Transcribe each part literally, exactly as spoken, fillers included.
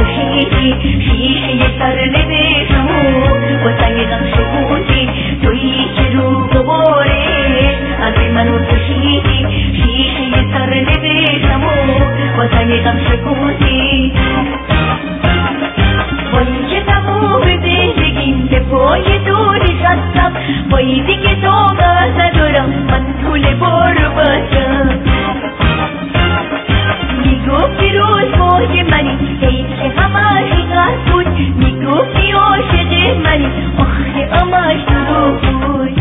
کشیدی شیشه سرنوشتم و سنگ غم شکوندی تویی که رو بباره قلب منو کشیدی شیشه سرنوشتم و سنگ غم شکوندی وای که تموم زندگیم به پای تو نشستم وای دیگه طاقت ندارم من طول بارو باشم میگفتی روزهای منی حیف که همش غلط بود میگفتی عاشق منی آخه همش دروغ بود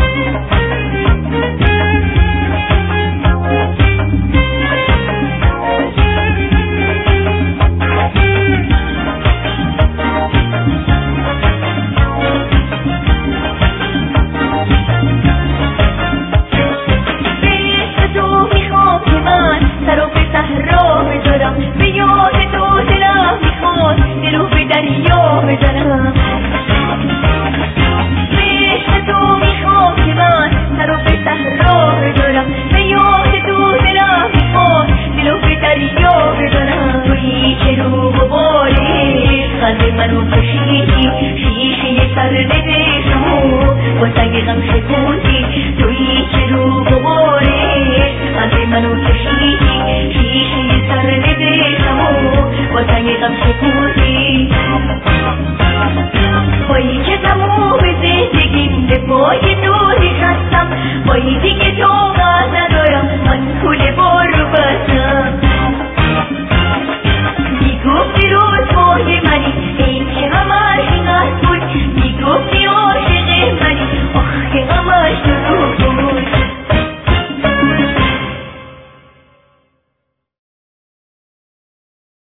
عاشق منی آخه همش